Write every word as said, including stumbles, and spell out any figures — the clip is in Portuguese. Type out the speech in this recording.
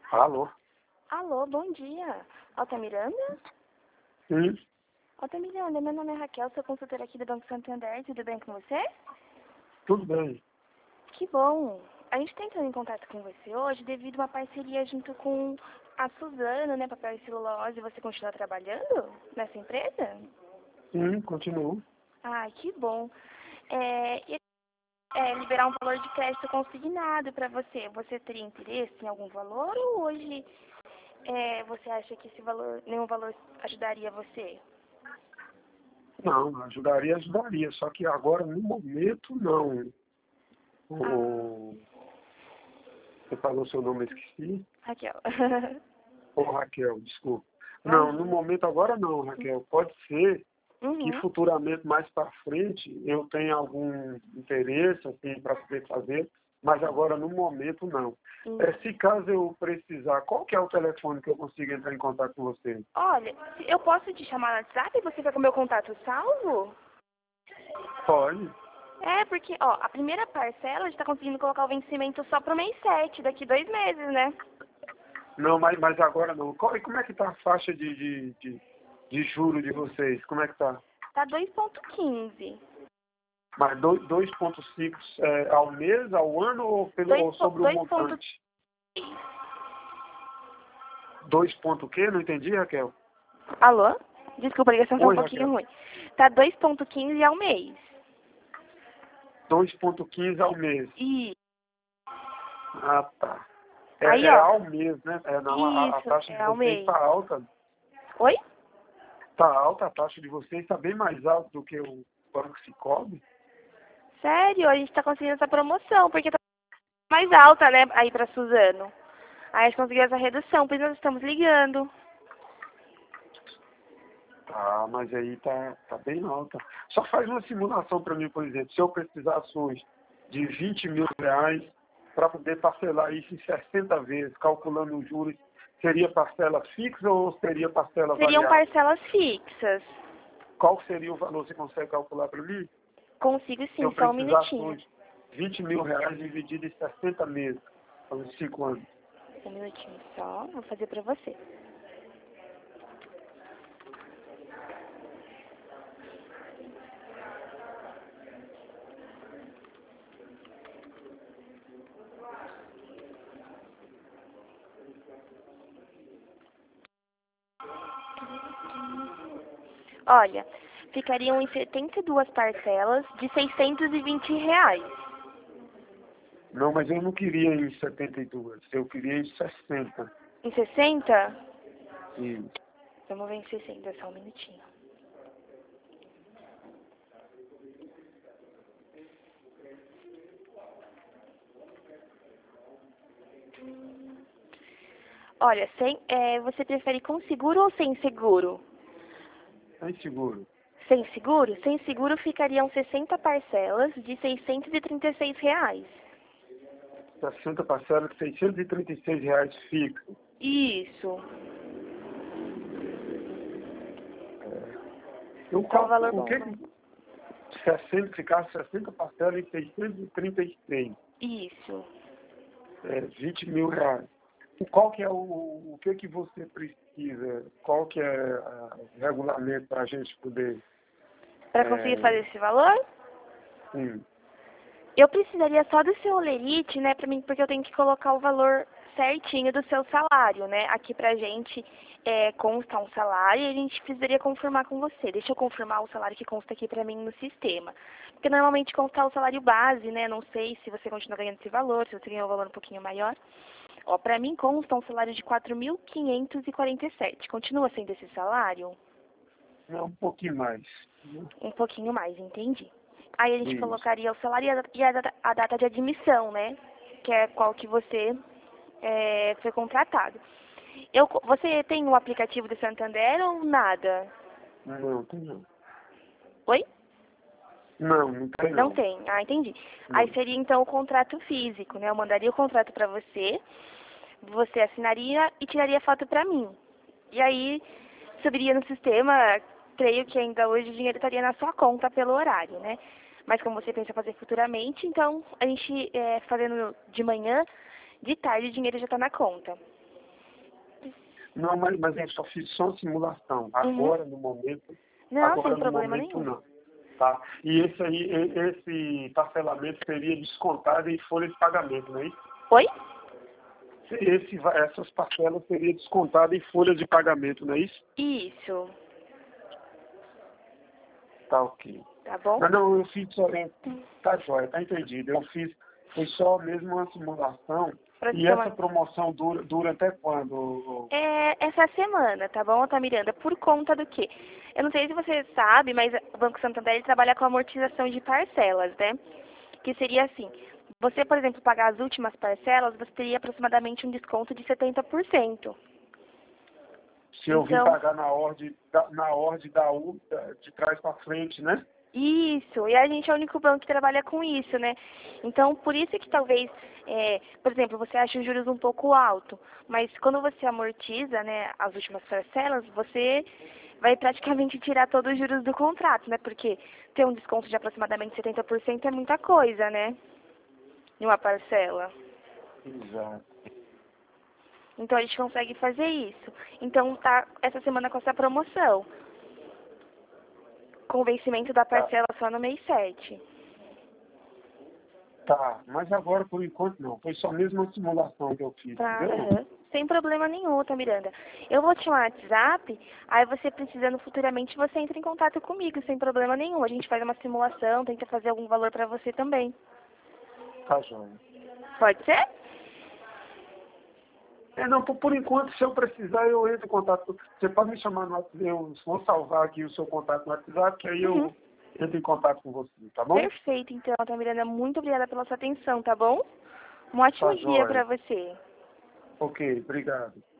Alô? Alô, bom dia. Altamiranda? Sim, Altamiranda, meu nome é Raquel, sou consultora aqui do Banco Santander. Tudo bem com você? tudo bem. Que bom. A gente está entrando em contato com você hoje devido a uma parceria junto com a Suzano, né, papel e celulose. Você continua trabalhando nessa empresa? Sim, continuo. Ai, que bom. É, e- é, liberar um valor de crédito consignado para você. Você teria interesse em algum valor ou hoje é, você acha que esse valor, nenhum valor ajudaria você? Não, ajudaria, ajudaria. Só que agora, no momento, não. Ah, O... Você falou seu nome, eu esqueci. Raquel. Ô, Raquel, desculpa. Não, no Imagina. momento agora não, Raquel. Pode ser que Uhum. futuramente, mais para frente, eu tenha algum interesse assim, para poder fazer, mas agora, no momento, não. É, Hum. se caso eu precisar, qual que é o telefone que eu consigo entrar em contato com você? Olha, se- eu posso te chamar no WhatsApp e você fica com o meu contato salvo? Pode. É, porque, ó, a primeira parcela a gente tá conseguindo colocar o vencimento só pro mês sete, daqui dois meses, né? Não, mas, mas agora não. Qual- e como é que está a faixa de, de, de, de juro de vocês? Como é que está? Tá dois ponto quinze. Mas do- dois vírgula cinco é, ao mês, ao ano ou, pelo, dois ou sobre o dois ponto montante? Dois ponto o quê? Não entendi, Raquel? Alô? Desculpa, a ligação tá um Oi, pouquinho Raquel. ruim. Tá dois ponto quinze ao mês. dois vírgula quinze ao mês. E Ah, tá. É, aí, é ó, ao mês, né? É, não, a, a isso, taxa de é ao vocês mês. está alta. Oi? Está alta, a taxa de vocês está bem mais alta do que o banco se cobre. Sério, a gente tá conseguindo essa promoção, porque tá mais alta, né, aí pra Suzano. Aí a gente conseguiu essa redução, por isso nós estamos ligando. Ah, mas aí tá, tá bem alta. Só faz uma simulação para mim, por exemplo. Se eu precisasse hoje de vinte mil reais para poder parcelar isso em sessenta vezes, calculando os juros, seria parcela fixa ou seria parcela Seriam variável? parcelas fixas. Qual seria o valor? Você consegue calcular para mim? Consigo Se eu sim, só um precisasse minutinho. hoje vinte mil reais dividido em sessenta meses, são cinco anos. Um minutinho só, vou fazer pra você. Olha, ficariam em setenta e duas parcelas de seiscentos e vinte reais. Não, mas eu não queria em setenta e dois, eu queria em sessenta. Em sessenta? E Vamos ver em sessenta, só um minutinho. Olha, sem, é, você prefere com seguro ou sem seguro? é inseguro. Sem seguro? Sem seguro ficariam sessenta parcelas de seiscentos e trinta e seis reais. sessenta parcelas de seiscentos e trinta e seis reais fixo. Isso. Eu É um valor calculo, o bom, que né? que sessenta, ficar sessenta parcelas em seiscentos e trinta e seis, Isso. é, vinte mil reais. E qual que é o, o que que você precisa? Qual que é a- o regulamento para a gente poder, Para conseguir é, fazer esse valor? sim, Eu precisaria só do seu olerite, né, pra mim, porque eu tenho que colocar o valor certinho do seu salário, né? Aqui pra gente é, consta um salário e a gente precisaria confirmar com você. Deixa eu confirmar o salário que consta aqui pra mim no sistema. Porque normalmente consta o salário base, né? Não sei se você continua ganhando esse valor, se você ganhou um valor um pouquinho maior. Ó, pra mim consta um salário de quatro mil quinhentos e quarenta e sete. Continua sendo esse salário? é um pouquinho mais. Né? Um pouquinho mais, entendi. Aí a gente Isso. colocaria o salário e a, e a data- a data de admissão, né? Que é qual que você é, foi contratado. Eu, co- você tem o aplicativo do Santander ou nada? Não, tem não. Oi? Não, não tem Não não. tem. Ah, entendi. Aí Não. seria então o contrato físico, né? Eu mandaria o contrato para você, você assinaria e tiraria foto para mim. E aí subiria no sistema, creio que ainda hoje o dinheiro estaria na sua conta pelo horário, né? Mas como você pensa fazer futuramente, então a gente é, fazendo de manhã, de tarde o dinheiro já está na conta. Não, mas, mas eu só fiz só simulação. Uhum. Agora, no momento, Não, agora sem no problema momento nenhum. não. Tá? E esse aí, e- esse parcelamento seria descontado em folha de pagamento, não é isso? Oi? Esse, va- essas parcelas seriam descontadas em folha de pagamento, não é isso? Isso. Tá ok. Tá bom? Mas não, eu fiz só. é, Tá jóia, tá entendido. Eu fiz, foi só mesmo uma simulação. Pra E ter essa uma... promoção dura, dura até quando? É essa semana, tá bom, Altamiranda? Por conta do quê? Eu não sei se você sabe, mas o Banco Santander ele trabalha com amortização de parcelas, né? Que seria assim, você, por exemplo, pagar as últimas parcelas, você teria aproximadamente um desconto de setenta por cento. Se eu vim Então, pagar na ordem da, na ordem da U, da- de trás para frente, né? isso, e a gente é o único banco que trabalha com isso, né? Então, por isso que talvez, é, por exemplo, você acha os juros um pouco alto, mas quando você amortiza, né, as últimas parcelas, você vai praticamente tirar todos os juros do contrato, né? Porque ter um desconto de aproximadamente setenta por cento é muita coisa, né? Em uma parcela. Exato. Então, a gente consegue fazer isso. Então, tá essa semana com essa promoção, com o vencimento da Tá, parcela só no mês sete. tá. Mas agora, por enquanto, não. Foi só mesmo uma simulação que eu fiz, Tá, entendeu? aham. Sem problema nenhum, tá, Miranda? Eu vou te chamar no WhatsApp, aí você precisando futuramente, você entra em contato comigo, sem problema nenhum. A gente faz uma simulação, tenta fazer algum valor pra você também. Tá jóia. Pode ser? É, não, por, por enquanto, se eu precisar, eu entro em contato. Você pode me chamar no WhatsApp, eu vou salvar aqui o seu contato no WhatsApp, que aí Uhum. eu entro em contato com você, tá bom? Perfeito, então, tá, Miranda? Muito obrigada pela sua atenção, tá bom? Um ótimo Tá dia pra jóia. você. Ok, obrigado.